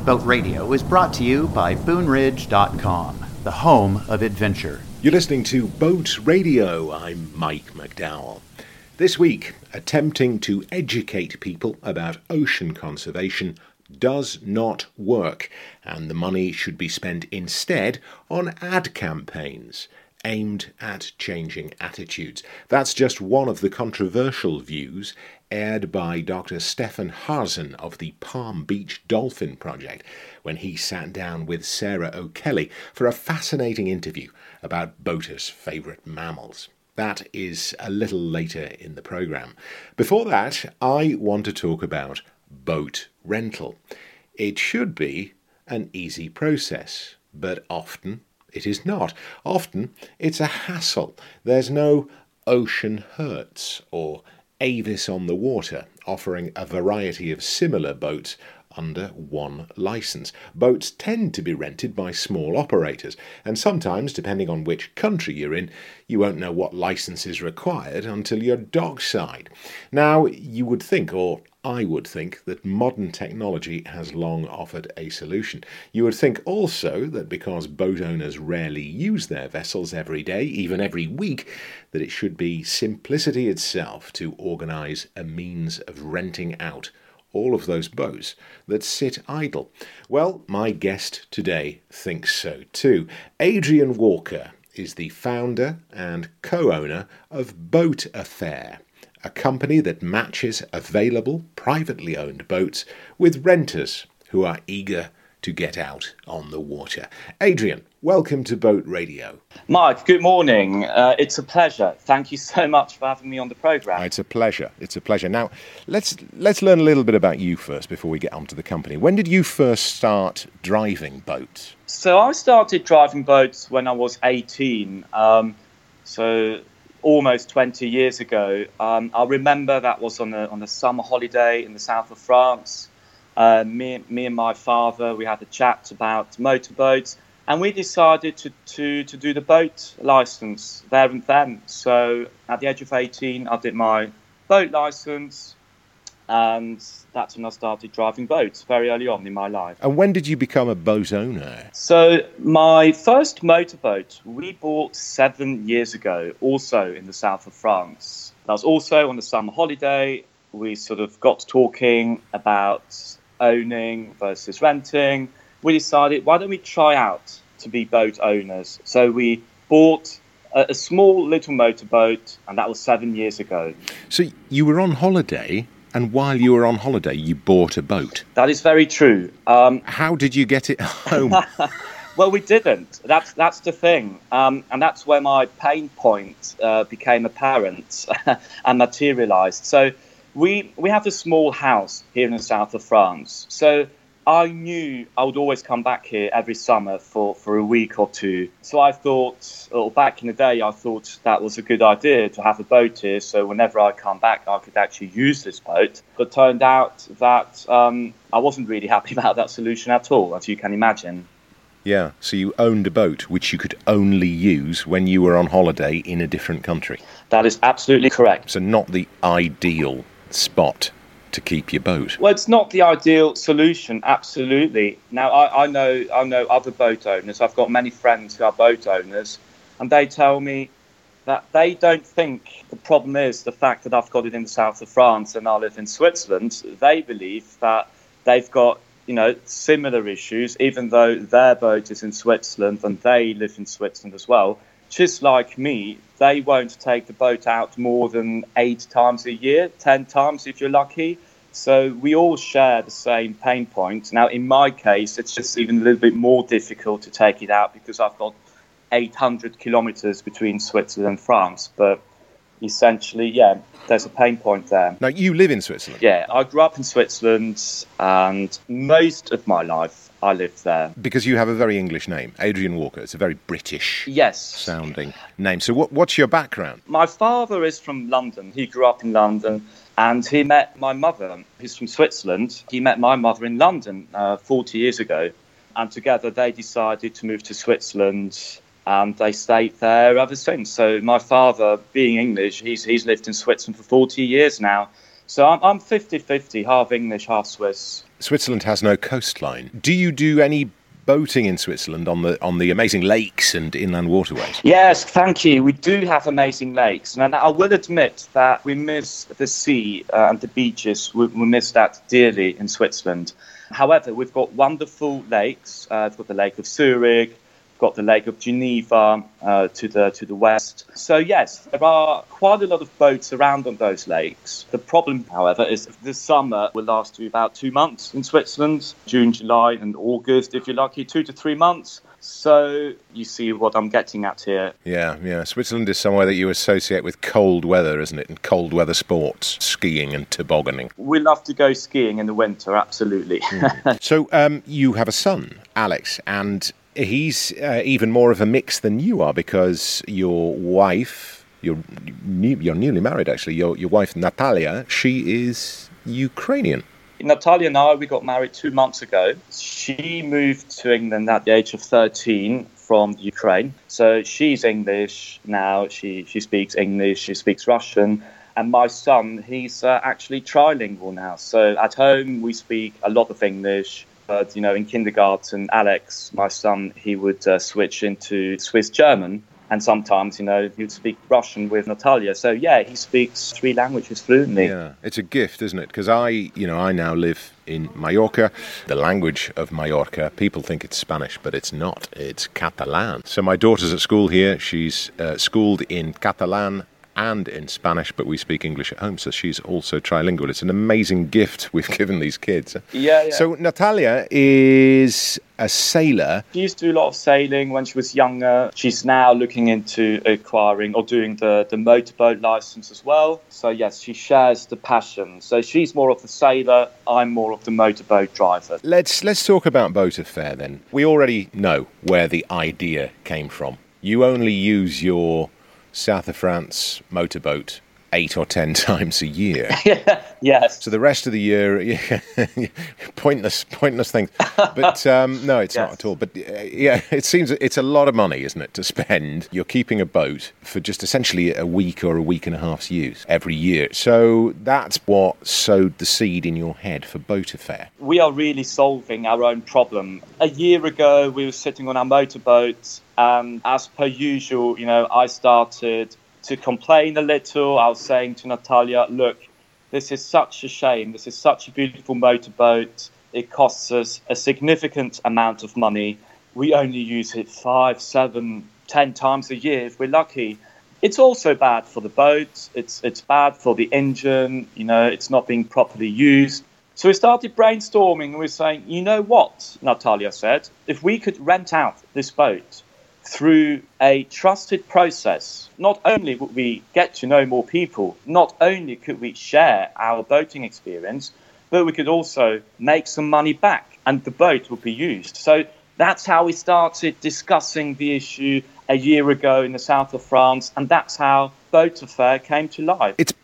Boat Radio is brought to you by BoonRidge.com, the home of adventure. You're listening to Boat Radio. I'm Mike McDowell. This week, attempting to educate people about ocean conservation does not work, and the money should be spent instead on ad campaigns aimed at changing attitudes. That's just one of the controversial views aired by Dr. Stefan Harzen of the Palm Beach Dolphin Project when he sat down with Sarah O'Kelly for a fascinating interview about boaters' favourite mammals. That is a little later in the programme. Before that, I want to talk about boat rental. It should be an easy process, but often it is not. Often it's a hassle. There's no Ocean Hertz or Avis on the Water offering a variety of similar boats under one licence. Boats tend to be rented by small operators, and sometimes, depending on which country you're in, you won't know what licence is required until you're dockside. Now, you would think, or I would think, that modern technology has long offered a solution. You would think also that because boat owners rarely use their vessels every day, even every week, that it should be simplicity itself to organise a means of renting out all of those boats that sit idle. Well, my guest today thinks so too. Adrian Walker is the founder and co-owner of Boat Affair, a company that matches available privately owned boats with renters who are eager to get out on the water. Adrian, welcome to Boat Radio. Mike, good morning. It's a pleasure. Thank you so much for having me on the programme. It's a pleasure. It's a pleasure. Now, let's learn a little bit about you first before we get onto the company. When did you first start driving boats? So I started driving boats when I was 18, so almost 20 years ago. I remember that was on a summer holiday in the south of France. Me and my father, we had a chat about motorboats, and we decided to do the boat licence there and then. So at the age of 18, I did my boat licence, and that's when I started driving boats very early on in my life. And when did you become a boat owner? So my first motorboat we bought 7 years ago, also in the south of France. That was also on the summer holiday. We sort of got talking about owning versus renting. We decided, why don't we try out to be boat owners? So we bought a small little motorboat, and that was 7 years ago. So you were on holiday, and while you were on holiday, you bought a boat? That is very true. How did you get it home? Well, we didn't. That's the thing. And that's where my pain point became apparent and materialised. So we have a small house here in the south of France. So I knew I would always come back here every summer for a week or two. So I thought, or back in the day, I thought that was a good idea to have a boat here. So whenever I come back, I could actually use this boat. But it turned out that I wasn't really happy about that solution at all, as you can imagine. Yeah, so you owned a boat which you could only use when you were on holiday in a different country. That is absolutely correct. So not the ideal spot to keep your boat. Well, it's not the ideal solution, absolutely. Now, I know other boat owners. I've got many friends who are boat owners, and they tell me that they don't think the problem is the fact that I've got it in the south of France and I live in Switzerland. They believe that they've got, similar issues, even though their boat is in Switzerland and they live in Switzerland as well. Just like me, they won't take the boat out more than 8 times a year, 10 times if you're lucky. So we all share the same pain point. Now, in my case, it's just even a little bit more difficult to take it out because I've got 800 kilometers between Switzerland and France. But essentially, yeah, there's a pain point there. Now, you live in Switzerland? Yeah, I grew up in Switzerland, and most of my life I lived there. Because you have a very English name, Adrian Walker. It's a very British sounding name. So what's your background? My father is from London. He grew up in London, and he met my mother, who's from Switzerland. He met my mother in London 40 years ago, and together they decided to move to Switzerland, and they stayed there ever since. So my father, being English, he's lived in Switzerland for 40 years now. So I'm 50-50, half English, half Swiss. Switzerland has no coastline. Do you do any boating in Switzerland on the amazing lakes and inland waterways? Yes, thank you. We do have amazing lakes. And I will admit that we miss the sea and the beaches. We miss that dearly in Switzerland. However, we've got wonderful lakes. We've got the Lake of Zurich, we've got the Lake of Geneva to the west. So yes, there are quite a lot of boats around on those lakes. The problem, however, is the summer will last to about 2 months in Switzerland, June, July and August, if you're lucky, 2 to 3 months. So you see what I'm getting at here. Yeah. Switzerland is somewhere that you associate with cold weather, isn't it? And cold weather sports, skiing and tobogganing. We love to go skiing in the winter, absolutely. So you have a son, Alex, and he's even more of a mix than you are because your wife, you're newly married actually, your wife Natalia, she is Ukrainian. Natalia and I, we got married 2 months ago. She moved to England at the age of 13 from Ukraine. So she's English now. She speaks English, she speaks Russian. And my son, he's actually trilingual now. So at home, we speak a lot of English. But, in kindergarten, Alex, my son, he would switch into Swiss German. And sometimes, he would speak Russian with Natalia. So, yeah, he speaks 3 languages fluently. Yeah, it's a gift, isn't it? Because I now live in Mallorca. The language of Mallorca, people think it's Spanish, but it's not. It's Catalan. So my daughter's at school here. She's schooled in Catalan and in Spanish, but we speak English at home, so she's also trilingual. It's an amazing gift we've given these kids. Yeah. So Natalia is a sailor. She used to do a lot of sailing when she was younger. She's now looking into acquiring or doing the motorboat license as well. So yes, she shares the passion. So she's more of the sailor, I'm more of the motorboat driver. Let's talk about Boat Affair then. We already know where the idea came from. You only use your South of France motorboat 8 or 10 times a year. Yes. So the rest of the year, pointless things. But no, it's not at all. But it seems it's a lot of money, isn't it, to spend? You're keeping a boat for just essentially a week or a week and a half's use every year. So that's what sowed the seed in your head for Boat Affair. We are really solving our own problem. A year ago, we were sitting on our motorboat, and as per usual, I started to complain a little. I was saying to Natalia, look, this is such a shame. This is such a beautiful motorboat. It costs us a significant amount of money. We only use it 5, 7, 10 times a year if we're lucky. It's also bad for the boat. It's bad for the engine. It's not being properly used. So we started brainstorming and we were saying, you know what, Natalia said, if we could rent out this boat through a trusted process, not only would we get to know more people, not only could we share our boating experience, but we could also make some money back and the boat would be used. So that's how we started discussing the issue a year ago in the south of France, and that's how Boat Affair came to life. It's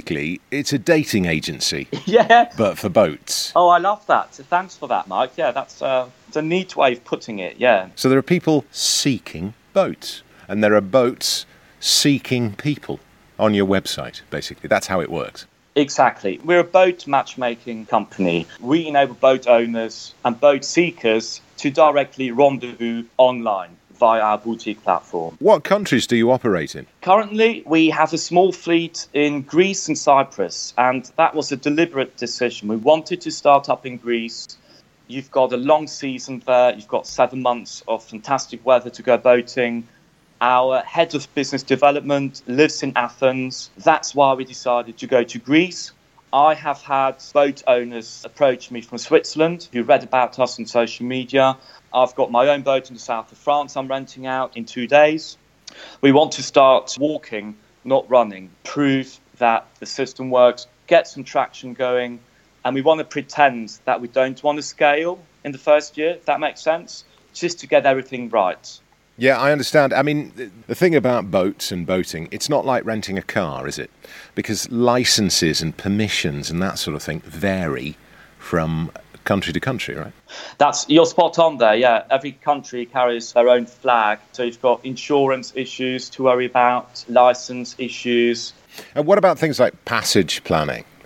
a dating agency. Yeah. But for boats. Oh, I love that. So thanks for that, Mike. Yeah, that's a neat way of putting it, yeah. So there are people seeking boats, and there are boats seeking people on your website, basically. That's how it works. Exactly. We're a boat matchmaking company. We enable boat owners and boat seekers to directly rendezvous online via our boutique platform. What countries do you operate in? Currently, we have a small fleet in Greece and Cyprus, and that was a deliberate decision. We wanted to start up in Greece. You've got a long season there. You've got 7 months of fantastic weather to go boating. Our head of business development lives in Athens. That's why we decided to go to Greece. I have had boat owners approach me from Switzerland who read about us on social media. I've got my own boat in the south of France I'm renting out in 2 days. We want to start walking, not running, prove that the system works, get some traction going, and we want to pretend that we don't want to scale in the first year, if that makes sense, just to get everything right. Yeah, I understand. I mean, the thing about boats and boating, it's not like renting a car, is it? Because licenses and permissions and that sort of thing vary from country to country, right? You're spot on there, yeah. Every country carries their own flag. So you've got insurance issues to worry about, license issues. And what about things like passage planning?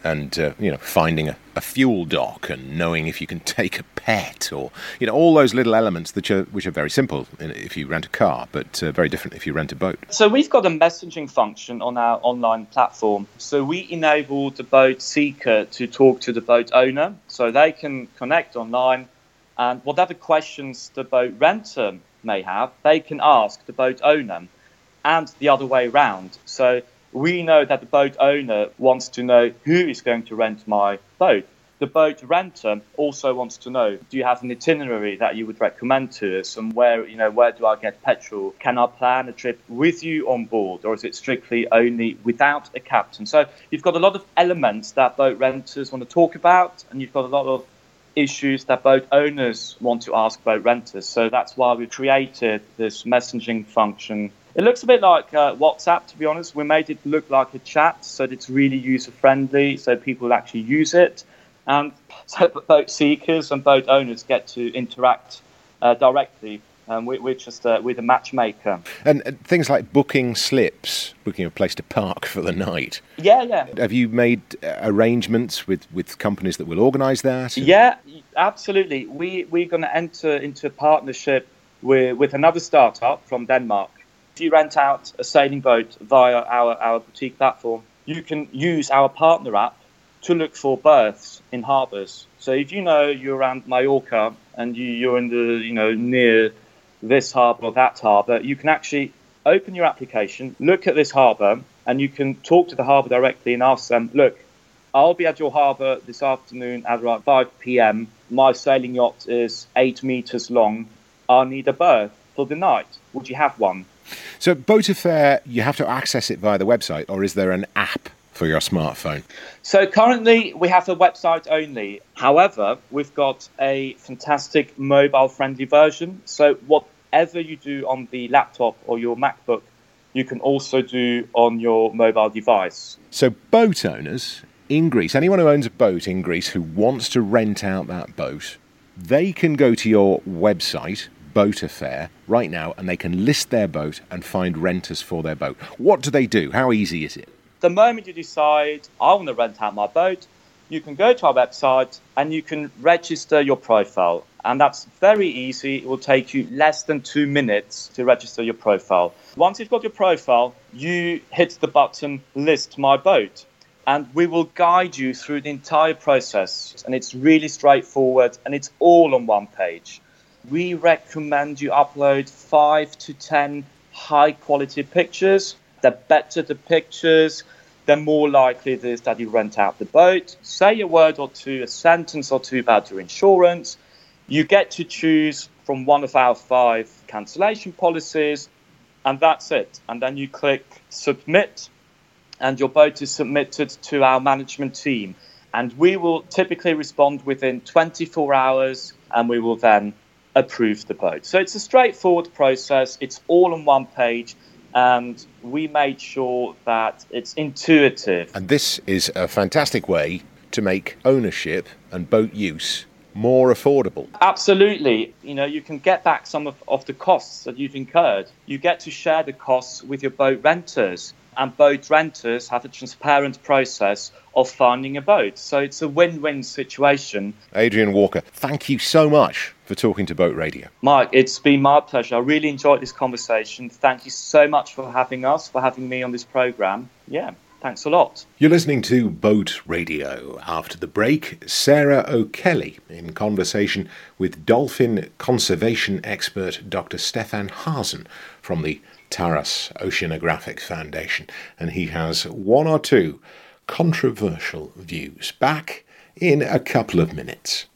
and finding a fuel dock and knowing if you can take a pet, or all those little elements which are very simple if you rent a car, but very different if you rent a boat. So we've got a messaging function on our online platform. So we enable the boat seeker to talk to the boat owner, so they can connect online, and whatever questions the boat renter may have, they can ask the boat owner, and the other way around. So we know that the boat owner wants to know who is going to rent my boat. The boat renter also wants to know, do you have an itinerary that you would recommend to us, and where do I get petrol? Can I plan a trip with you on board, or is it strictly only without a captain? So you've got a lot of elements that boat renters want to talk about, and you've got a lot of issues that boat owners want to ask boat renters. So that's why we created this messaging function. It looks a bit like WhatsApp, to be honest. We made it look like a chat, so that it's really user-friendly, so people actually use it. And so boat seekers and boat owners get to interact directly with a matchmaker. And things like booking slips, booking a place to park for the night. Yeah. Have you made arrangements with companies that will organise that? Yeah, absolutely. We're going to enter into a partnership with another startup from Denmark. If you rent out a sailing boat via our boutique platform, you can use our partner app to look for berths in harbours. So if you're around Mallorca and you're in the near this harbour or that harbour, you can actually open your application, look at this harbour, and you can talk to the harbour directly and ask them, look, I'll be at your harbour this afternoon at around 5 p.m. My sailing yacht is 8 meters long. I need a berth for the night. Would you have one? So Boatafare, you have to access it via the website, or is there an app for your smartphone? So currently we have a website only. However, we've got a fantastic mobile-friendly version. So whatever you do on the laptop or your MacBook, you can also do on your mobile device. So boat owners in Greece, anyone who owns a boat in Greece who wants to rent out that boat, they can go to your website, Boatafare, right now, and they can list their boat and find renters for their boat. What do they do? How easy is it? The moment you decide, I want to rent out my boat, you can go to our website and you can register your profile. And that's very easy. It will take you less than 2 minutes to register your profile. Once you've got your profile, you hit the button, list my boat. And we will guide you through the entire process. And it's really straightforward, and it's all on one page. We recommend you upload 5 to 10 high-quality pictures. The better the pictures, the more likely it is that you rent out the boat. Say a word or two, a sentence or two about your insurance. You get to choose from one of our 5 cancellation policies, and that's it. And then you click submit, and your boat is submitted to our management team. And we will typically respond within 24 hours, and we will then approve the boat. So it's a straightforward process. It's all on one page, and we made sure that it's intuitive. And this is a fantastic way to make ownership and boat use more affordable. Absolutely. You can get back some of the costs that you've incurred. You get to share the costs with your boat renters, and boat renters have a transparent process of finding a boat. So it's a win-win situation. Adrian Walker, thank you so much for talking to Boat Radio. Mike, it's been my pleasure. I really enjoyed this conversation. Thank you so much for having me on this programme. Yeah, thanks a lot. You're listening to Boat Radio. After the break, Sarah O'Kelly in conversation with dolphin conservation expert Dr. Stefan Hazen from the Taras Oceanographic Foundation, and he has 1 or 2 controversial views. Back in a couple of minutes.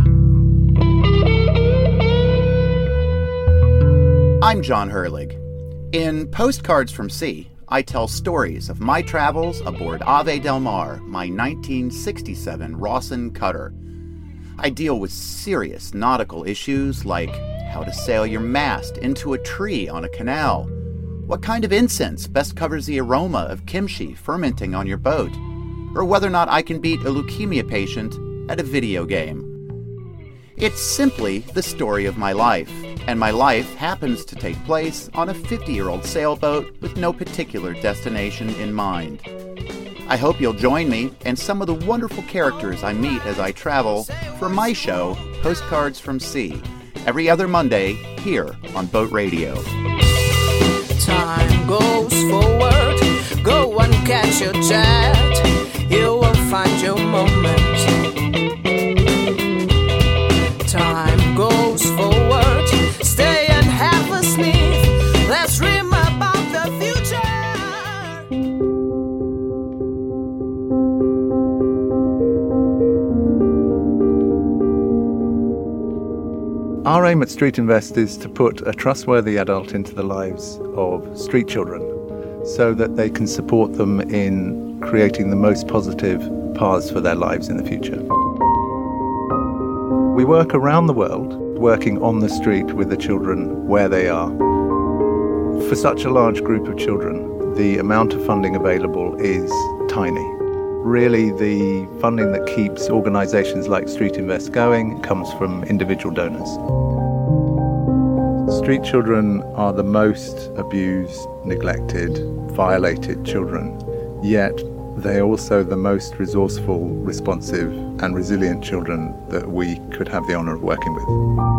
I'm John Herlig. In Postcards from Sea, I tell stories of my travels aboard Ave del Mar, my 1967 Rawson cutter. I deal with serious nautical issues like how to sail your mast into a tree on a canal, what kind of incense best covers the aroma of kimchi fermenting on your boat, or whether or not I can beat a leukemia patient at a video game. It's simply the story of my life, and my life happens to take place on a 50-year-old sailboat with no particular destination in mind. I hope you'll join me and some of the wonderful characters I meet as I travel for my show, Postcards from Sea, every other Monday here on Boat Radio. Time goes forward, go and catch your jet, you will find your moment. Time goes forward, stay and have a sniff, let's dream about the future. Our aim at Street Invest is to put a trustworthy adult into the lives of street children so that they can support them in creating the most positive paths for their lives in the future. We work around the world, working on the street with the children where they are. For such a large group of children, the amount of funding available is tiny. Really, the funding that keeps organisations like Street Invest going comes from individual donors. Street children are the most abused, neglected, violated children, yet they're also the most resourceful, responsive and resilient children that we could have the honour of working with.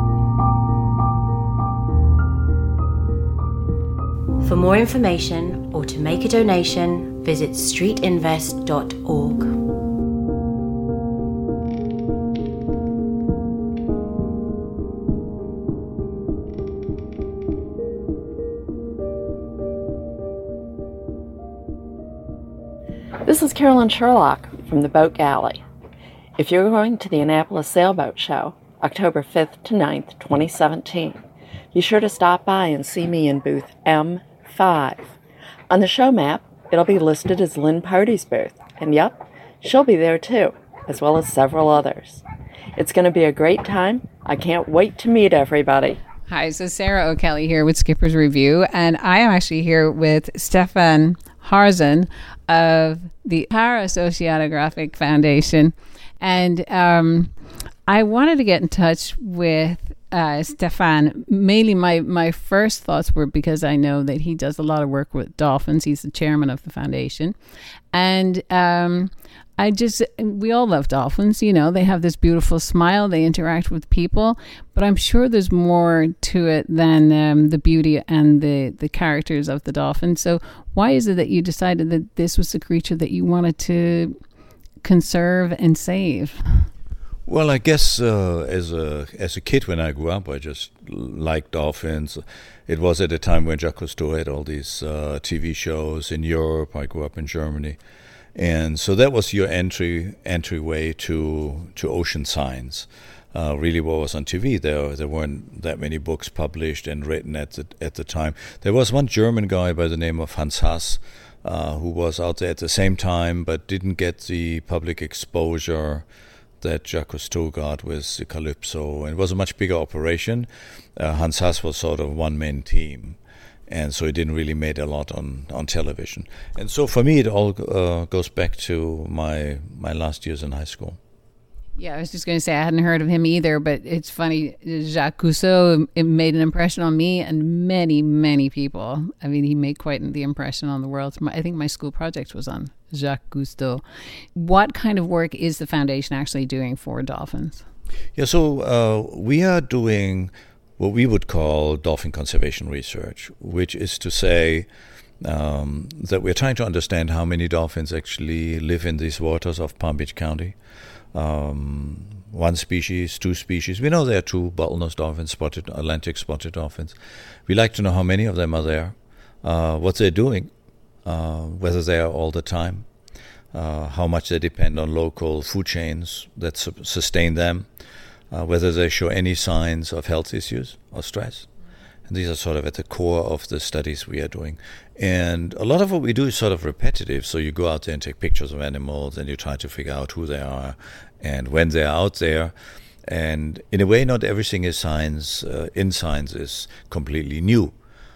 For more information or to make a donation, visit streetinvest.org. This is Carolyn Sherlock from the Boat Galley. If you're going to the Annapolis Sailboat Show, October 5th to 9th, 2017, be sure to stop by and see me in booth M5. On the show map, it'll be listed as Lynn Party's booth, and yep, she'll be there too, as well as several others. It's going to be a great time. I can't wait to meet everybody. Hi, so Sarah O'Kelly here with Skipper's Review, and I am actually here with Stefan Harzen of the Paraoceanographic Foundation. And I wanted to get in touch with Stefan. Mainly my first thoughts were because I know that he does a lot of work with dolphins. He's the chairman of the foundation. And we all love dolphins, you know, they have this beautiful smile, they interact with people, but I'm sure there's more to it than the beauty and the characters of the dolphin. So why is it that you decided that this was the creature that you wanted to conserve and save? Well, I guess as a kid when I grew up, I just liked dolphins. It was at a time when Jacques Cousteau had all these TV shows in Europe. I grew up in Germany. And so that was your entryway to ocean science. Really what was on TV. There weren't that many books published and written at the time. There was one German guy by the name of Hans Haas who was out there at the same time but didn't get the public exposure that Jacques Cousteau got with the Calypso. And it was a much bigger operation. Hans Haas was sort of one-man team. And so it didn't really make a lot on television. And so for me, it all goes back to my last years in high school. Yeah, I was just going to say I hadn't heard of him either, but it's funny. Jacques Cousteau, it made an impression on me and many, many people. I mean, he made quite the impression on the world. I think my school project was on Jacques Cousteau. What kind of work is the foundation actually doing for dolphins? Yeah, so we are doing what we would call dolphin conservation research, which is to say that we're trying to understand how many dolphins actually live in these waters of Palm Beach County. One species, two species. We know there are two bottlenose dolphins, Atlantic spotted dolphins. We like to know how many of them are there, what they're doing, whether they are all the time, how much they depend on local food chains that sustain them, whether they show any signs of health issues or stress. And these are sort of at the core of the studies we are doing. And a lot of what we do is sort of repetitive. So you go out there and take pictures of animals and you try to figure out who they are and when they're out there. And in a way, not everything is science. In science is completely new.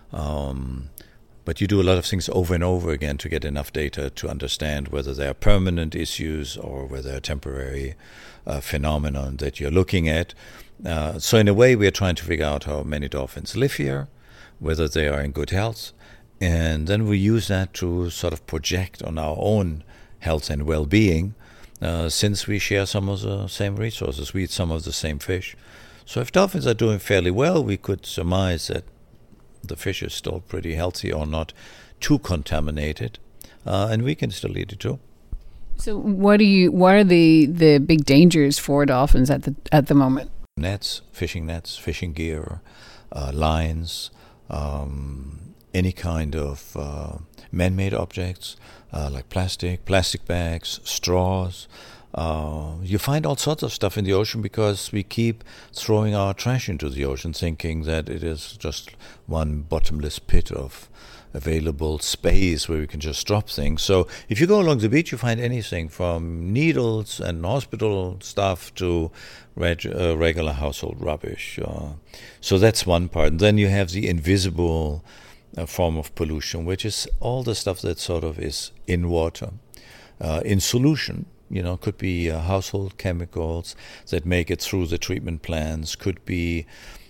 But you do a lot of things over and over again to get enough data to understand whether they are permanent issues or whether they're temporary phenomenon that you're looking at. So in a way, we are trying to figure out how many dolphins live here, whether they are in good health, and then we use that to sort of project on our own health and well-being, since we share some of the same resources. We eat some of the same fish. So if dolphins are doing fairly well, we could surmise that the fish is still pretty healthy or not too contaminated, and we can still eat it too. So what are the big dangers for dolphins at the moment? Nets, fishing gear, lines, any kind of man-made objects like plastic bags, straws. You find all sorts of stuff in the ocean because we keep throwing our trash into the ocean, thinking that it is just one bottomless pit of available space where we can just drop things. So if you go along the beach, you find anything from needles and hospital stuff to regular household rubbish. So that's one part. And then you have the invisible form of pollution, which is all the stuff that sort of is in water, in solution. Could be household chemicals that make it through the treatment plants, could be,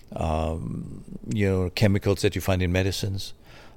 chemicals that you find in medicines,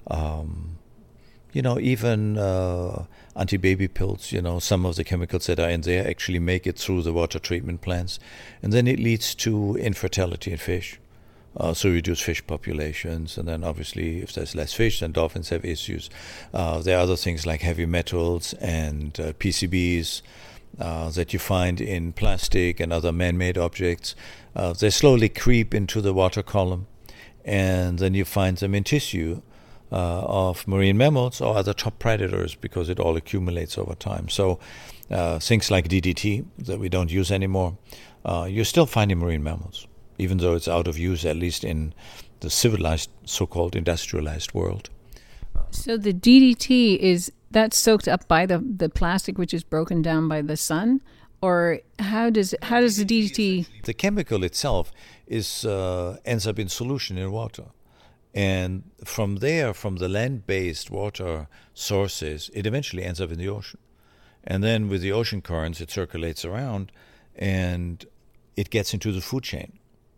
even anti-baby pills, some of the chemicals that are in there actually make it through the water treatment plants. And then it leads to infertility in fish. So reduce fish populations, and then obviously if there's less fish, then dolphins have issues. There are other things like heavy metals and PCBs that you find in plastic and other man-made objects. They slowly creep into the water column, and then you find them in tissue of marine mammals or other top predators because it all accumulates over time. So things like DDT that we don't use anymore, you still find in marine mammals, even though it's out of use, at least in the civilized, so-called industrialized world. So the DDT, that's soaked up by the plastic, which is broken down by the sun? Or how does the DDT... The chemical itself ends up in solution in water. And from there, from the land-based water sources, it eventually ends up in the ocean. And then with the ocean currents, it circulates around and it gets into the food chain.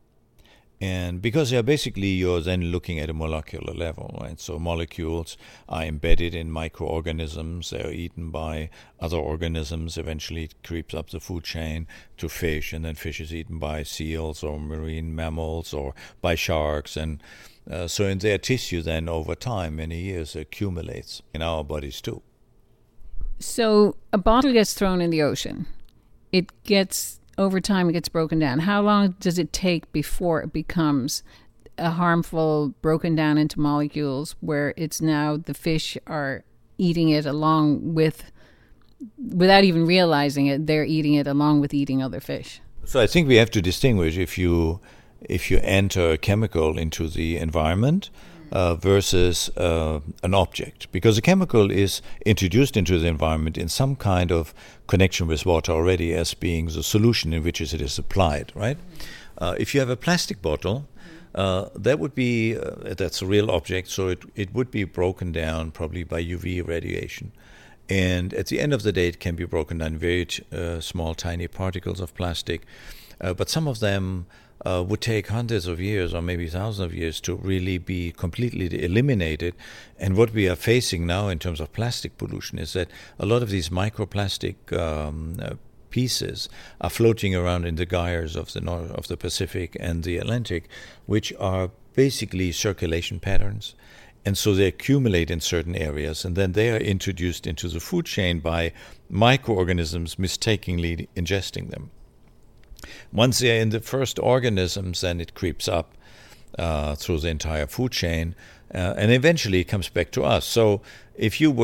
And because you're then looking at a molecular level, right? So molecules are embedded in microorganisms. They're eaten by other organisms. Eventually it creeps up the food chain to fish, and then fish is eaten by seals or marine mammals or by sharks. And so in their tissue then over time, many years, accumulates in our bodies too. So a bottle gets thrown in the ocean. Over time, it gets broken down. How long does it take before it becomes a harmful, broken down into molecules where it's now the fish are eating it along with, without even realizing it, they're eating it along with eating other fish? So I think we have to distinguish if you enter a chemical into the environment versus an object, because a chemical is introduced into the environment in some kind of connection with water already as being the solution in which it is applied, right? If you have a plastic bottle, that would be, that's a real object, so it would be broken down probably by UV radiation. And at the end of the day, it can be broken down in very small, tiny particles of plastic. But some of them would take hundreds of years or maybe thousands of years to really be completely eliminated. And what we are facing now in terms of plastic pollution is that a lot of these microplastic pieces are floating around in the gyres of the Pacific and the Atlantic, which are basically circulation patterns. And so they accumulate in certain areas, and then they are introduced into the food chain by microorganisms mistakenly ingesting them. Once they're in the first organisms, then it creeps up through the entire food chain, and eventually it comes back to us. So if you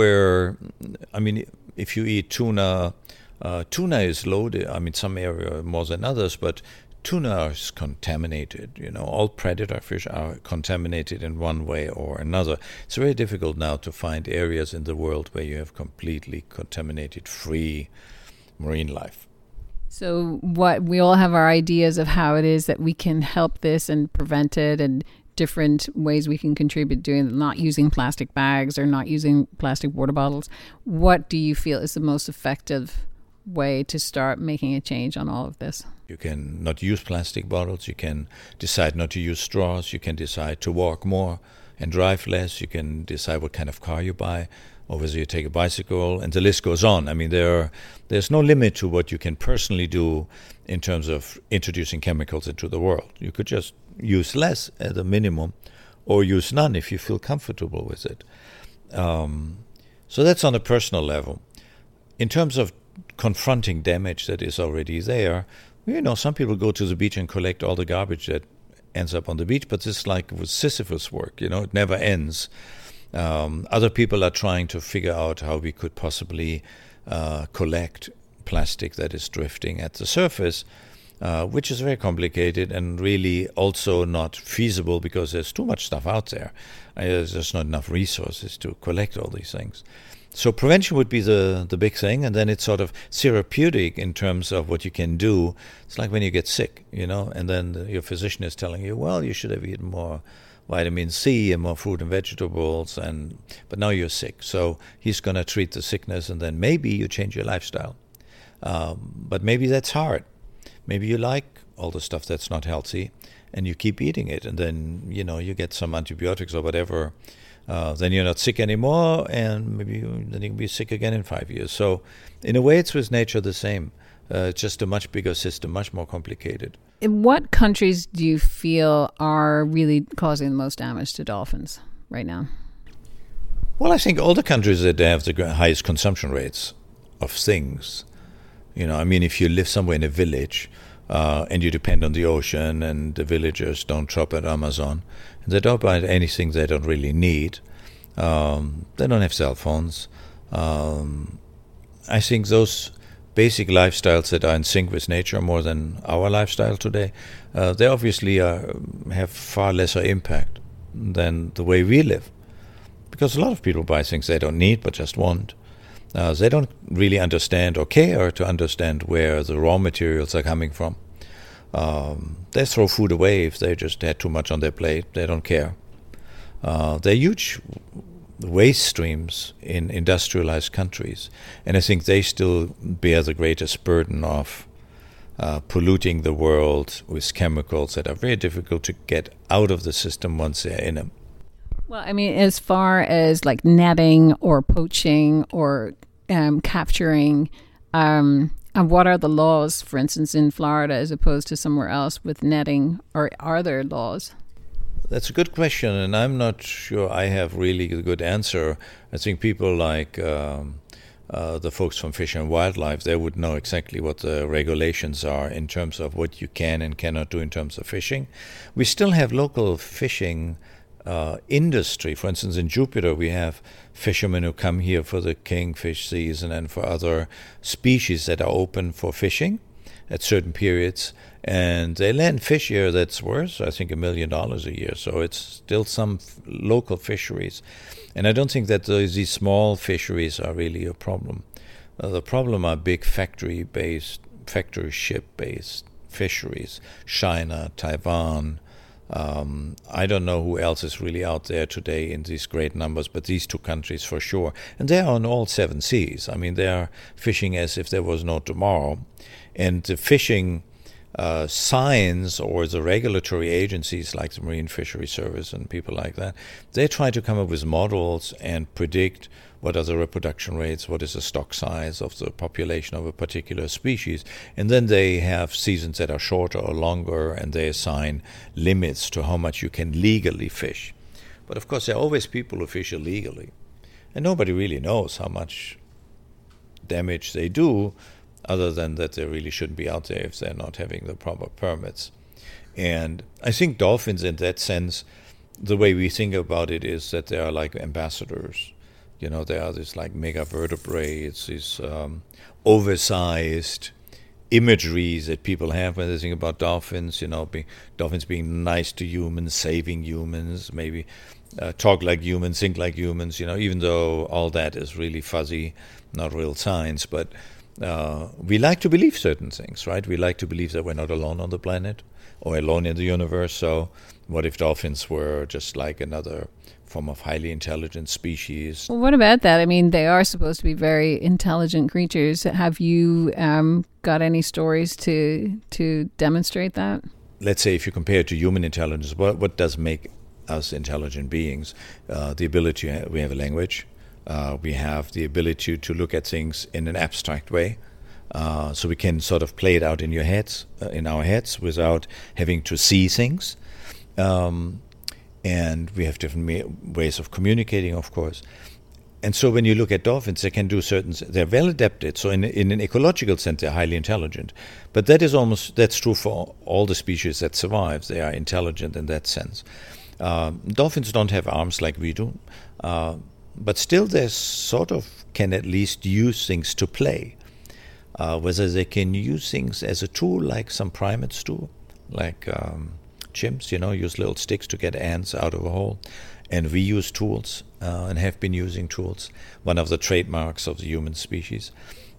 eat tuna, tuna is loaded. Some area more than others, but tuna is contaminated. All predator fish are contaminated in one way or another. It's very difficult now to find areas in the world where you have completely contaminated, free marine life. So we all have our ideas of how it is that we can help this and prevent it, and different ways we can contribute doing, not using plastic bags or not using plastic water bottles. What do you feel is the most effective way to start making a change on all of this? You can not use plastic bottles. You can decide not to use straws. You can decide to walk more and drive less. You can decide what kind of car you buy. or whether you take a bicycle, and the list goes on. I mean, there's no limit to what you can personally do in terms of introducing chemicals into the world. You could just use less at a minimum, or use none if you feel comfortable with it. So that's on a personal level. In terms of confronting damage that is already there, some people go to the beach and collect all the garbage that ends up on the beach, but it's like with Sisyphus work, it never ends. Other people are trying to figure out how we could possibly collect plastic that is drifting at the surface, which is very complicated and really also not feasible because there's too much stuff out there. There's just not enough resources to collect all these things. So prevention would be the big thing, and then it's sort of therapeutic in terms of what you can do. It's like when you get sick, and then your physician is telling you, well, you should have eaten more vitamin C and more fruit and vegetables, but now you're sick. So he's going to treat the sickness, and then maybe you change your lifestyle. But maybe that's hard. Maybe you like all the stuff that's not healthy, and you keep eating it, and then, you get some antibiotics or whatever. Then you're not sick anymore, and maybe then you can be sick again in 5 years. So in a way, it's with nature the same. It's just a much bigger system, much more complicated. In what countries do you feel are really causing the most damage to dolphins right now? Well, I think all the countries that have the highest consumption rates of things. If you live somewhere in a village and you depend on the ocean, and the villagers don't shop at Amazon, and they don't buy anything they don't really need, they don't have cell phones. I think those basic lifestyles that are in sync with nature more than our lifestyle today, they obviously have far lesser impact than the way we live. Because a lot of people buy things they don't need but just want. They don't really understand or care to understand where the raw materials are coming from. They throw food away if they just had too much on their plate. They don't care. They're huge waste streams in industrialized countries, and I think they still bear the greatest burden of polluting the world with chemicals that are very difficult to get out of the system once they're in them. Well, as far as like netting or poaching or capturing, and what are the laws, for instance, in Florida as opposed to somewhere else with netting, or are there laws? That's a good question, and I'm not sure I have really a good answer. I think people like the folks from Fish and Wildlife, they would know exactly what the regulations are in terms of what you can and cannot do in terms of fishing. We still have local fishing industry. For instance, in Jupiter, we have fishermen who come here for the kingfish season and for other species that are open for fishing at certain periods. And they land fish here that's worth, I think, $1 million a year. So it's still some local fisheries. And I don't think that these small fisheries are really a problem. The problem are big factory ship-based fisheries. China, Taiwan. I don't know who else is really out there today in these great numbers, but these two countries for sure. And they are on all 7 seas. They are fishing as if there was no tomorrow. And the fishing signs or the regulatory agencies like the Marine Fishery Service and people like that, they try to come up with models and predict what are the reproduction rates, what is the stock size of the population of a particular species, and then they have seasons that are shorter or longer, and they assign limits to how much you can legally fish. But of course there are always people who fish illegally, and nobody really knows how much damage they do, other than that they really shouldn't be out there if they're not having the proper permits. And I think dolphins, in that sense, the way we think about it is that they are like ambassadors. They are this like mega vertebrae. It's these oversized imageries that people have when they think about dolphins. Dolphins being nice to humans, saving humans, maybe talk like humans, think like humans. Even though all that is really fuzzy, not real science, but we like to believe certain things, right? We like to believe that we're not alone on the planet or alone in the universe. So what if dolphins were just like another form of highly intelligent species? Well, what about that? They are supposed to be very intelligent creatures. Have you got any stories to demonstrate that? Let's say if you compare it to human intelligence, what does make us intelligent beings? The ability we have a language, We have the ability to look at things in an abstract way. So we can sort of play it out in our heads without having to see things. And we have different ways of communicating, of course. And so when you look at dolphins, they can do they're well adapted. So in an ecological sense, they're highly intelligent. But that's true for all the species that survive. They are intelligent in that sense. Dolphins don't have arms like we do. But still they sort of can at least use things to play. Whether they can use things as a tool like some primates do, like chimps, use little sticks to get ants out of a hole. And we use tools and have been using tools, one of the trademarks of the human species.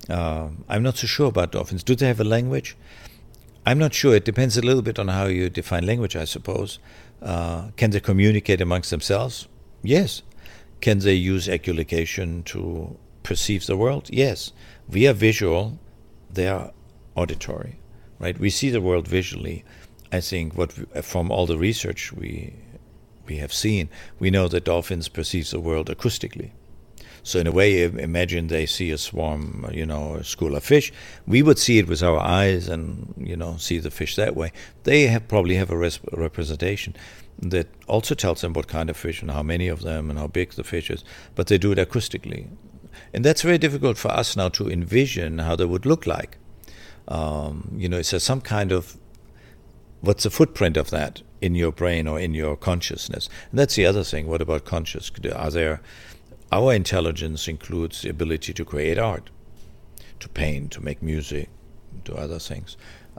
I'm not so sure about dolphins. Do they have a language? I'm not sure. It depends a little bit on how you define language, I suppose. Can they communicate amongst themselves? Yes. Can they use echolocation to perceive the world? Yes. We are visual. They are auditory, right? We see the world visually. I think from all the research we have seen, we know that dolphins perceive the world acoustically. So in a way, imagine they see a swarm, a school of fish. We would see it with our eyes and, see the fish that way. They probably have a representation that also tells them what kind of fish and how many of them and how big the fish is, but they do it acoustically. And that's very difficult for us now to envision how they would look like. Is there some kind of, what's the footprint of that in your brain or in your consciousness? And that's the other thing. What about consciousness? Our intelligence includes the ability to create art, to paint, to make music, do other things.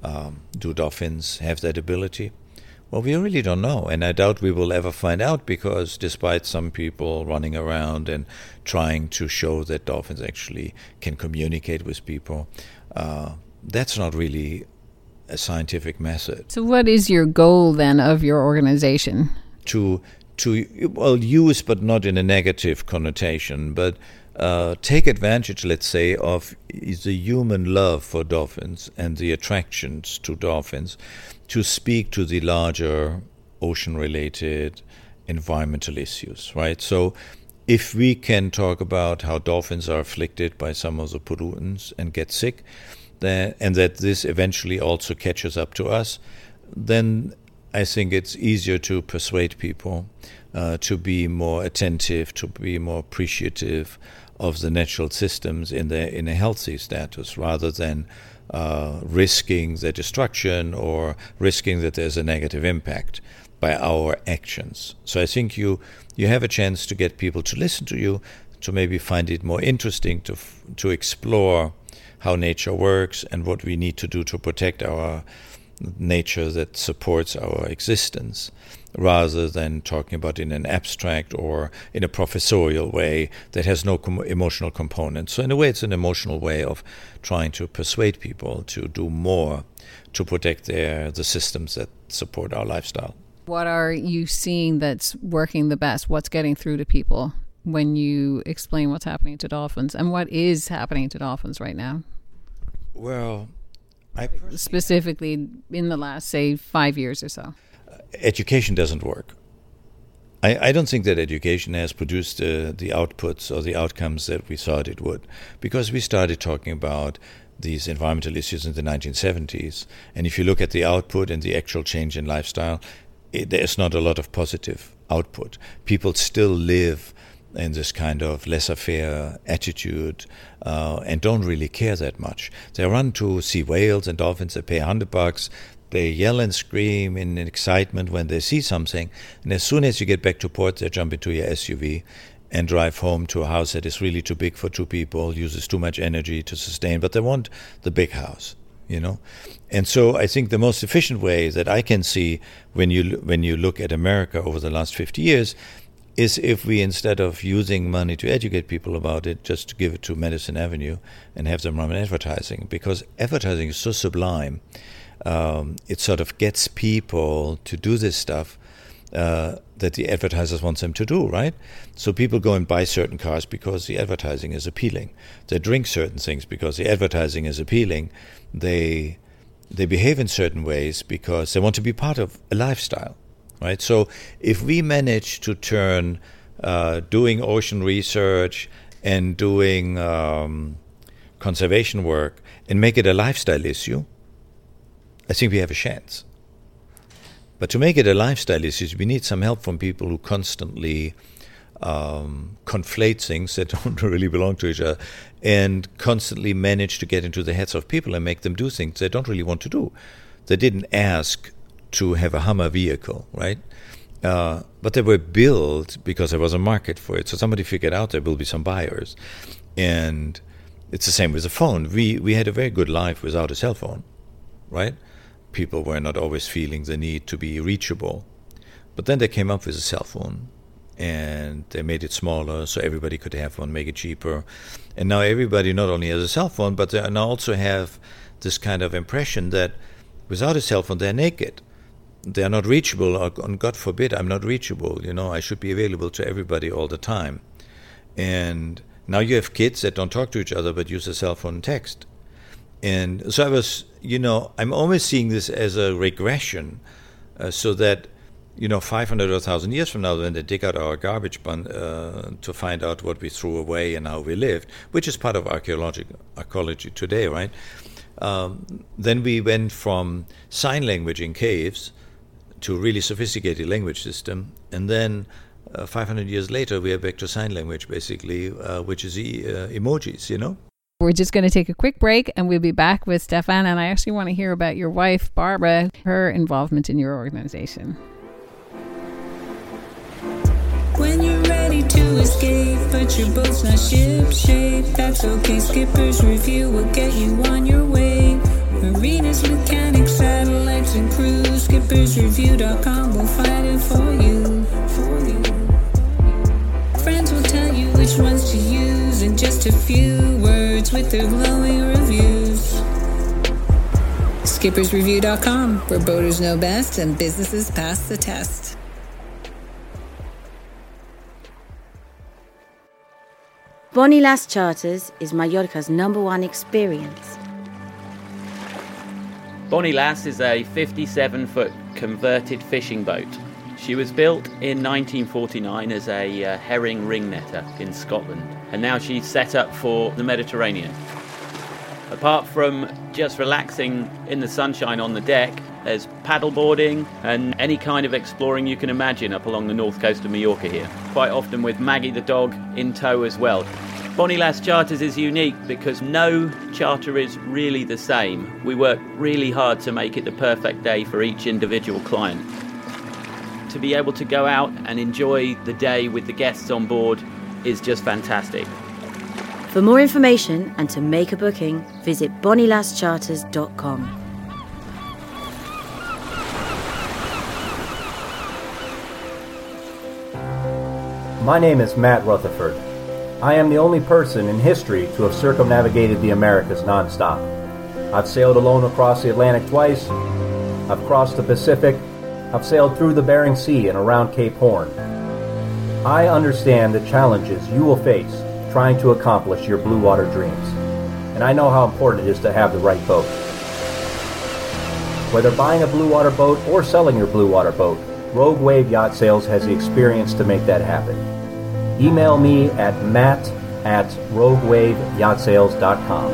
Do dolphins have that ability? Well, we really don't know, and I doubt we will ever find out, because despite some people running around and trying to show that dolphins actually can communicate with people, that's not really a scientific method. So what is your goal then of your organization? To use, but not in a negative connotation, but take advantage, let's say, of the human love for dolphins and the attractions to dolphins to speak to the larger ocean-related environmental issues, right? So if we can talk about how dolphins are afflicted by some of the pollutants and get sick, and that this eventually also catches up to us, then I think it's easier to persuade people to be more attentive, to be more appreciative of the natural systems in a healthy status, rather than risking their destruction or risking that there's a negative impact by our actions. So I think you have a chance to get people to listen to you, to maybe find it more interesting to explore how nature works and what we need to do to protect our nature that supports our existence, rather than talking about it in an abstract or in a professorial way that has no emotional component. So in a way, it's an emotional way of trying to persuade people to do more to protect the systems that support our lifestyle. What are you seeing that's working the best? What's getting through to people when you explain what's happening to dolphins, and what is happening to dolphins right now? Well, specifically in the last, say, 5 years or so. Education doesn't work. I don't think that education has produced the outputs or the outcomes that we thought it would, because we started talking about these environmental issues in the 1970s. And if you look at the output and the actual change in lifestyle, there's not a lot of positive output. People still live in this kind of laissez-faire attitude and don't really care that much. They run to see whales and dolphins, they pay $100, they yell and scream in excitement when they see something, and as soon as you get back to port, they jump into your SUV and drive home to a house that is really too big for two people, uses too much energy to sustain, but they want the big house, And so I think the most efficient way that I can see when you look at America over the last 50 years is if we, instead of using money to educate people about it, just to give it to Madison Avenue and have them run advertising, because advertising is so sublime. It sort of gets people to do this stuff that the advertisers want them to do, right? So people go and buy certain cars because the advertising is appealing. They drink certain things because the advertising is appealing. They behave in certain ways because they want to be part of a lifestyle, right? So if we manage to turn doing ocean research and doing conservation work and make it a lifestyle issue, I think we have a chance. But to make it a lifestyle issue, we need some help from people who constantly conflate things that don't really belong to each other and constantly manage to get into the heads of people and make them do things they don't really want to do. They didn't ask to have a Hummer vehicle, right? But they were built because there was a market for it. So somebody figured out there will be some buyers. And it's the same with the phone. We had a very good life without a cell phone, right? People were not always feeling the need to be reachable. But then they came up with a cell phone, and they made it smaller so everybody could have one, make it cheaper. And now everybody not only has a cell phone, but they now also have this kind of impression that without a cell phone, they're naked. They're not reachable, or God forbid, I'm not reachable. I should be available to everybody all the time. And now you have kids that don't talk to each other but use a cell phone and text. And so I was, I'm almost seeing this as a regression, so that, 500 or 1,000 years from now, when they dig out our garbage bin to find out what we threw away and how we lived, which is part of archaeology today, right? Then we went from sign language in caves to a really sophisticated language system, and then 500 years later, we are back to sign language, basically, which is emojis, We're just going to take a quick break, and we'll be back with Stefan. And I actually want to hear about your wife, Barbara, her involvement in your organization. When you're ready to escape, but your boat's not ship-shape, that's okay. Skipper's Review will get you on your way. Marinas, mechanics, satellites, and crews. SkippersReview.com will find it for you. Friends will tell you which ones to use in just a few words with their glowing reviews. SkippersReview.com, where boaters know best and businesses pass the test. Bonnie Lass Charters is Mallorca's #1 experience. Bonnie Lass is a 57-foot converted fishing boat. She was built in 1949 as a herring ringnetter in Scotland, and now she's set up for the Mediterranean. Apart from just relaxing in the sunshine on the deck, there's paddleboarding and any kind of exploring you can imagine up along the north coast of Mallorca here, quite often with Maggie the dog in tow as well. Bonnie Lass Charters is unique because no charter is really the same. We work really hard to make it the perfect day for each individual client. To be able to go out and enjoy the day with the guests on board is just fantastic. For more information and to make a booking, visit bonnielasscharters.com. My name is Matt Rutherford. I am the only person in history to have circumnavigated the Americas nonstop. I've sailed alone across the Atlantic twice, I've crossed the Pacific, I've sailed through the Bering Sea and around Cape Horn. I understand the challenges you will face trying to accomplish your blue water dreams, and I know how important it is to have the right boat. Whether buying a blue water boat or selling your blue water boat, Rogue Wave Yacht Sales has the experience to make that happen. Email me at matt@roguewaveyahtsales.com.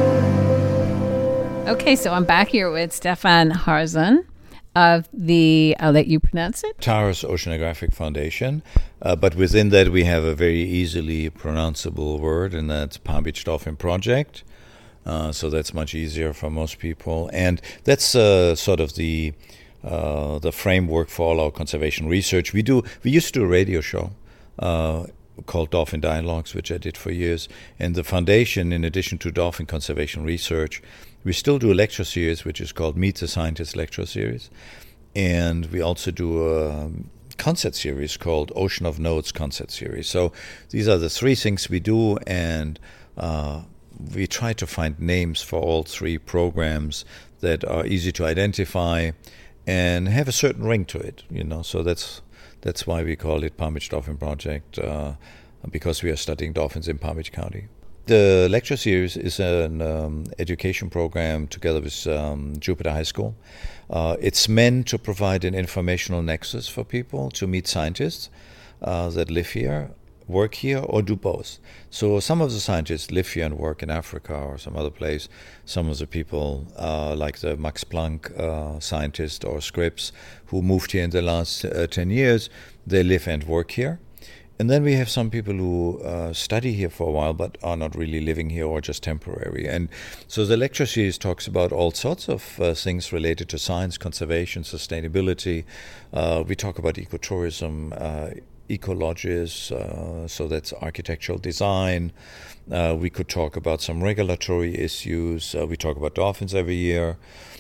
Okay, so I'm back here with Stefan Harzan of the, I'll let you pronounce it, Taurus Oceanographic Foundation. But within that, we have a very easily pronounceable word, and that's Palm Beach Dolphin Project. So that's much easier for most people. And that's sort of the framework for all our conservation research. We used to do a radio show called Dolphin Dialogues, which I did for years. And the foundation, in addition to dolphin conservation research, we still do a lecture series, which is called Meet the Scientist Lecture Series. And we also do a concert series called Ocean of Notes Concert Series. So these are the three things we do, and we try to find names for all three programs that are easy to identify and have a certain ring to it, So that's why we call it Palm Beach Dolphin Project, because we are studying dolphins in Palm Beach County. The lecture series is an education program together with Jupiter High School. It's meant to provide an informational nexus for people to meet scientists that live here, work here, or do both. So some of the scientists live here and work in Africa or some other place. Some of the people, like the Max Planck scientist or Scripps, who moved here in the last 10 years, they live and work here. And then we have some people who study here for a while but are not really living here or just temporary. And so the lecture series talks about all sorts of things related to science, conservation, sustainability. We talk about ecotourism, ecologies, so that's architectural design. We could talk about some regulatory issues. We talk about dolphins every year.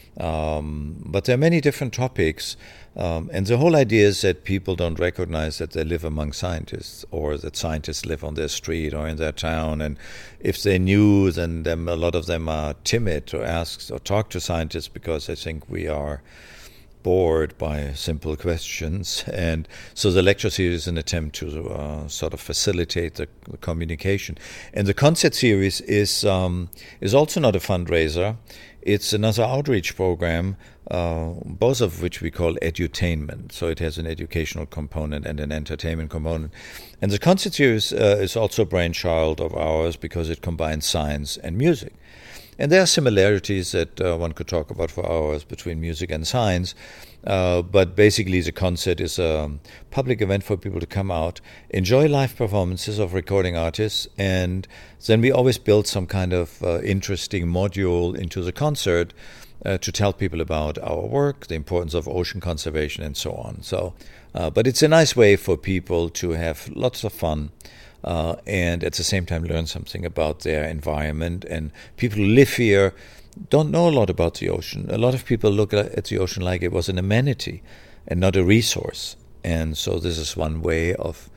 But there are many different topics. And the whole idea is that people don't recognize that they live among scientists, or that scientists live on their street or in their town. And if they knew, then a lot of them are timid to ask or talk to scientists because they think we are bored by simple questions. And so the lecture series is an attempt to sort of facilitate the communication. And the concert series is also not a fundraiser. It's another outreach program, both of which we call edutainment. So it has an educational component and an entertainment component. And the concert series is also a brainchild of ours because it combines science and music. And there are similarities that one could talk about for hours between music and science. But basically the concert is a public event for people to come out, enjoy live performances of recording artists, and then we always build some kind of interesting module into the concert to tell people about our work, the importance of ocean conservation, and so on. So, but it's a nice way for people to have lots of fun and at the same time learn something about their environment. And people who live here don't know a lot about the ocean. A lot of people look at the ocean like it was an amenity and not a resource. And so this is one way of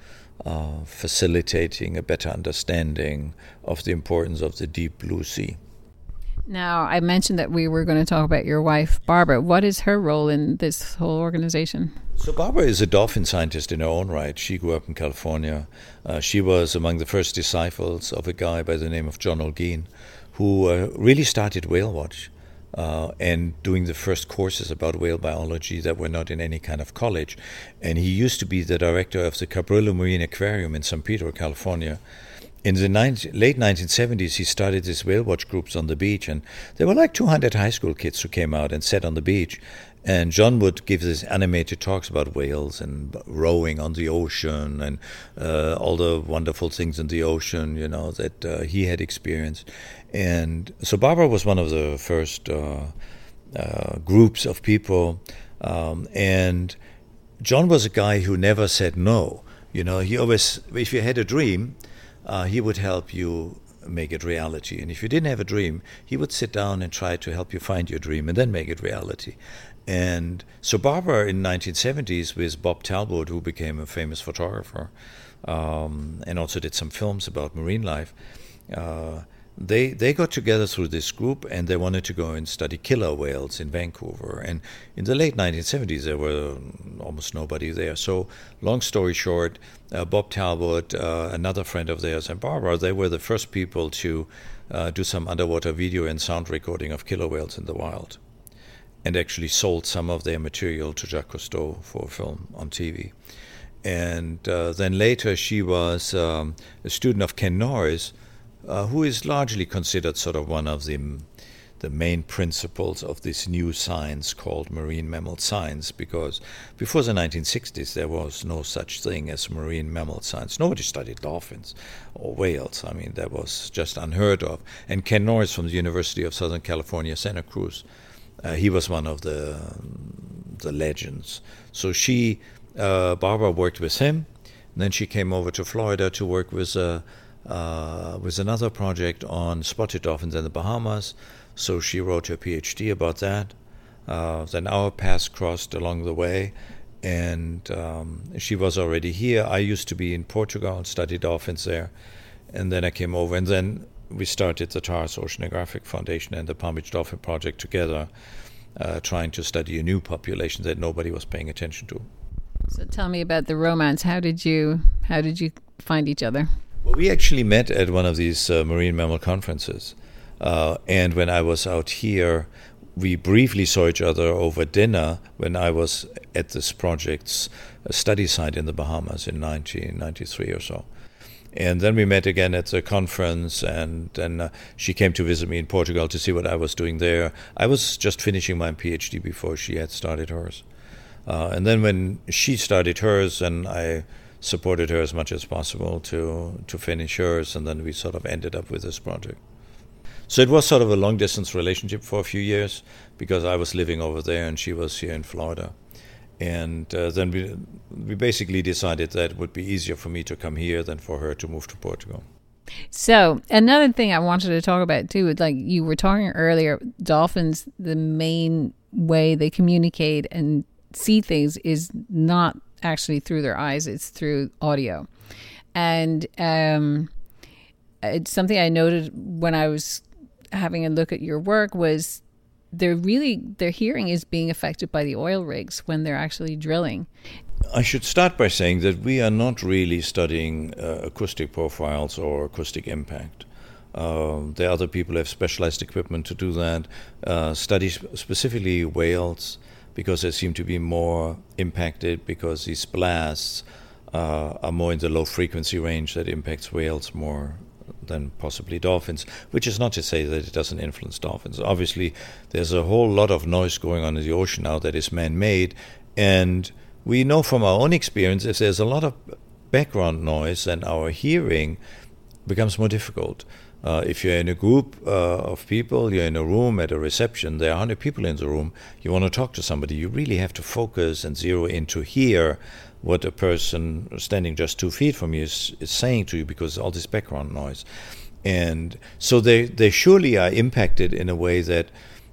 facilitating a better understanding of the importance of the deep blue sea. Now, I mentioned that we were going to talk about your wife, Barbara. What is her role in this whole organization? So Barbara is a dolphin scientist in her own right. She grew up in California. She was among the first disciples of a guy by the name of John Olguin, who really started Whale Watch and doing the first courses about whale biology that were not in any kind of college. And he used to be the director of the Cabrillo Marine Aquarium in San Pedro, California. In the late 1970s, he started these whale watch groups on the beach, and there were like 200 high school kids who came out and sat on the beach. And John would give these animated talks about whales and rowing on the ocean and all the wonderful things in the ocean, you know, that he had experienced. And so Barbara was one of the first groups of people. And John was a guy who never said no. You know, he always, if you had a dream, he would help you make it reality. And if you didn't have a dream, he would sit down and try to help you find your dream and then make it reality. And so Barbara in the 1970s with Bob Talbot, who became a famous photographer and also did some films about marine life, they got together through this group and they wanted to go and study killer whales in Vancouver. And in the late 1970s, there were almost nobody there. So long story short, Bob Talbot, another friend of theirs, and Barbara, they were the first people to do some underwater video and sound recording of killer whales in the wild, and actually sold some of their material to Jacques Cousteau for a film on TV. And then later she was a student of Ken Norris, who is largely considered sort of one of the main principles of this new science called marine mammal science, because before the 1960s there was no such thing as marine mammal science. Nobody studied dolphins or whales. I mean, that was just unheard of. And Ken Norris from the University of Southern California, Santa Cruz, he was one of the legends. So Barbara worked with him, and then she came over to Florida to work with another project on spotted dolphins in the Bahamas. So she wrote her PhD about that. Then our paths crossed along the way, and she was already here. I used to be in Portugal and studied dolphins there, and then I came over, and then we started the TARS Oceanographic Foundation and the Palm Beach Dolphin Project together, trying to study a new population that nobody was paying attention to. So tell me about the romance. How did you find each other? Well, we actually met at one of these marine mammal conferences. And when I was out here, we briefly saw each other over dinner when I was at this project's study site in the Bahamas in 1993 or so. And then we met again at the conference, and then she came to visit me in Portugal to see what I was doing there. I was just finishing my PhD before she had started hers. And then when she started hers, and I supported her as much as possible to finish hers, and then we sort of ended up with this project. So it was sort of a long-distance relationship for a few years, because I was living over there and she was here in Florida. And then we basically decided that it would be easier for me to come here than for her to move to Portugal. So another thing I wanted to talk about too, like you were talking earlier, dolphins, the main way they communicate and see things is not actually through their eyes, it's through audio. And it's something I noted when I was having a look at your work was their hearing is being affected by the oil rigs when they're actually drilling. I should start by saying that we are not really studying acoustic profiles or acoustic impact. There are other people who have specialized equipment to do that. Study specifically whales, because they seem to be more impacted because these blasts are more in the low frequency range that impacts whales more than possibly dolphins, which is not to say that it doesn't influence dolphins. Obviously, there's a whole lot of noise going on in the ocean now that is man-made, and we know from our own experience if there's a lot of background noise, then our hearing becomes more difficult. If you're in a group of people, you're in a room at a reception, there are 100 people in the room, you want to talk to somebody, you really have to focus and zero in to hear what a person standing just 2 feet from you is saying to you, because all this background noise. And so they surely are impacted in a way that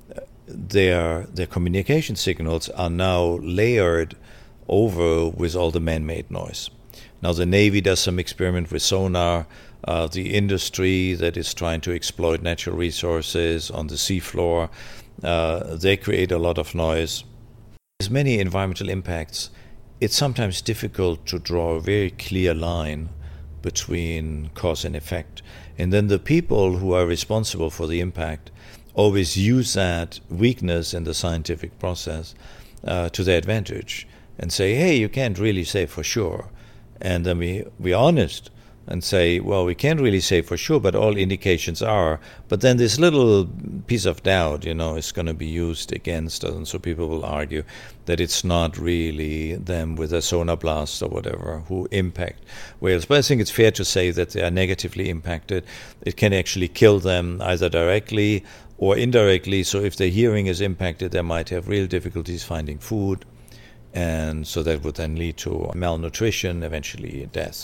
their communication signals are now layered over with all the man-made noise. Now the Navy does some experiment with sonar. The industry that is trying to exploit natural resources on the seafloor, they create a lot of noise. There's many environmental impacts. It's sometimes difficult to draw a very clear line between cause and effect. And then the people who are responsible for the impact always use that weakness in the scientific process to their advantage and say, hey, you can't really say for sure. And then we're honest and say, well, we can't really say for sure, but all indications are. But then this little piece of doubt, is going to be used against us. And so people will argue that it's not really them with a sonar blast or whatever who impact whales. But I think it's fair to say that they are negatively impacted. It can actually kill them either directly or indirectly. So if their hearing is impacted, they might have real difficulties finding food. And so that would then lead to malnutrition, eventually death.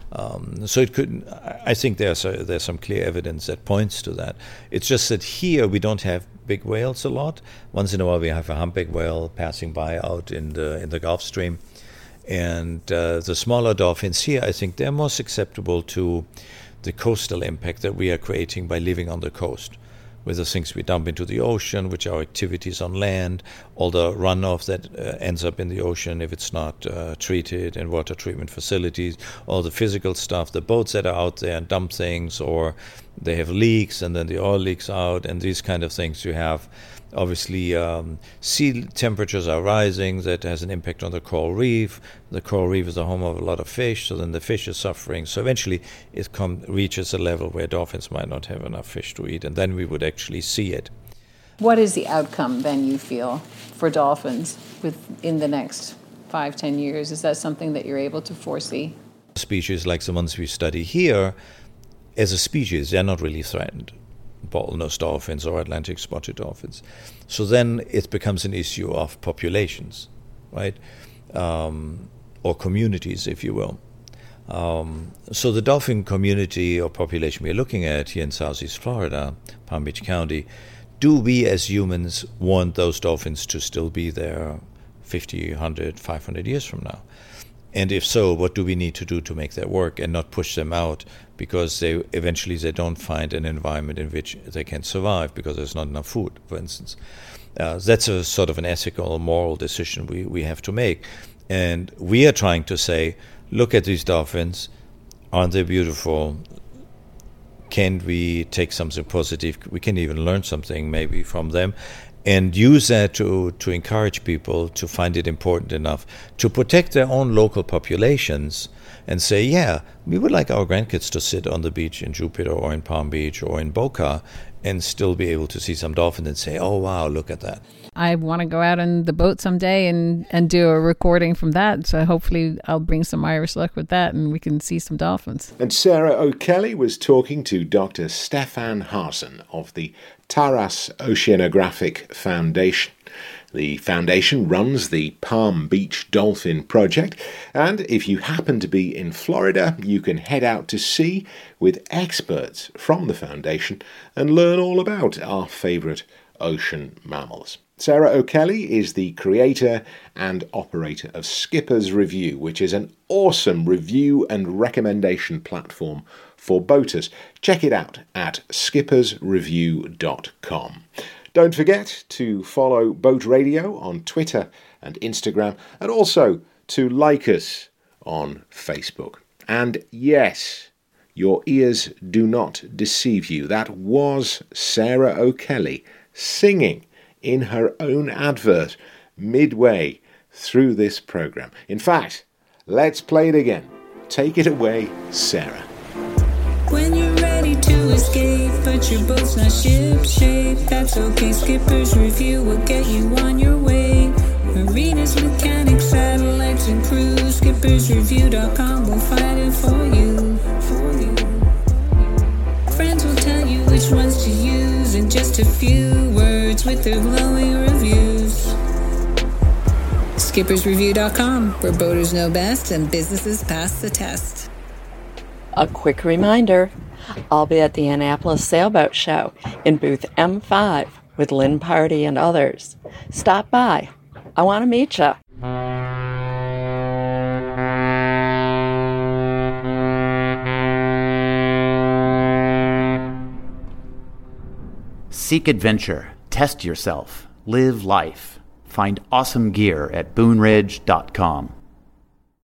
So it could. I think there's some clear evidence that points to that. It's just that here we don't have big whales a lot. Once in a while we have a humpback whale passing by out in the Gulf Stream, and the smaller dolphins here, I think they're more susceptible to the coastal impact that we are creating by living on the coast, with the things we dump into the ocean, which are activities on land, all the runoff that ends up in the ocean if it's not treated in water treatment facilities, all the physical stuff, the boats that are out there and dump things, or they have leaks and then the oil leaks out, and these kind of things. You have, obviously, sea temperatures are rising. That has an impact on the coral reef. The coral reef is the home of a lot of fish, so then the fish is suffering. So eventually it reaches a level where dolphins might not have enough fish to eat, and then we would actually see it. What is the outcome, then, you feel, for dolphins in the next 5-10 years? Is that something that you're able to foresee? Species like the ones we study here, as a species, they're not really threatened. Bottlenose dolphins or Atlantic spotted dolphins. So then it becomes an issue of populations, right? Or communities, if you will. So the dolphin community or population we're looking at here in Southeast Florida, Palm Beach County, do we as humans want those dolphins to still be there 50, 100, 500 years from now? And if so, what do we need to do to make that work and not push them out because they don't find an environment in which they can survive because there's not enough food, for instance. That's a sort of an ethical, moral decision we have to make. And we are trying to say, look at these dolphins. Aren't they beautiful? Can we take something positive? We can even learn something maybe from them. and use that to encourage people to find it important enough to protect their own local populations and say, yeah, we would like our grandkids to sit on the beach in Jupiter or in Palm Beach or in Boca and still be able to see some dolphins and say, oh, wow, look at that. I want to go out on the boat someday and do a recording from that. So hopefully I'll bring some Irish luck with that and we can see some dolphins. And Sarah O'Kelly was talking to Dr. Stefan Harzen of the Taras Oceanographic Foundation. The foundation runs the Palm Beach Dolphin Project, and if you happen to be in Florida, you can head out to sea with experts from the foundation and learn all about our favourite ocean mammals. Sarah O'Kelly is the creator and operator of Skipper's Review, which is an awesome review and recommendation platform for boaters. Check it out at skippersreview.com. Don't forget to follow Boat Radio on Twitter and Instagram, and also to like us on Facebook. And yes, your ears do not deceive you. That was Sarah O'Kelly singing in her own advert midway through this program. In fact, let's play it again. Take it away, Sarah. When you're ready to escape, but your boat's not ship shape, that's okay. Skipper's Review will get you on your way. Marinas, mechanics, satellites, and crews. SkippersReview.com will find it for you. Friends will tell you which ones to use in just a few words with their glowing reviews. SkippersReview.com, where boaters know best and businesses pass the test. A quick reminder, I'll be at the Annapolis Sailboat Show in booth M5 with Lynn Party and others. Stop by. I want to meet you. Seek adventure. Test yourself. Live life. Find awesome gear at boonridge.com.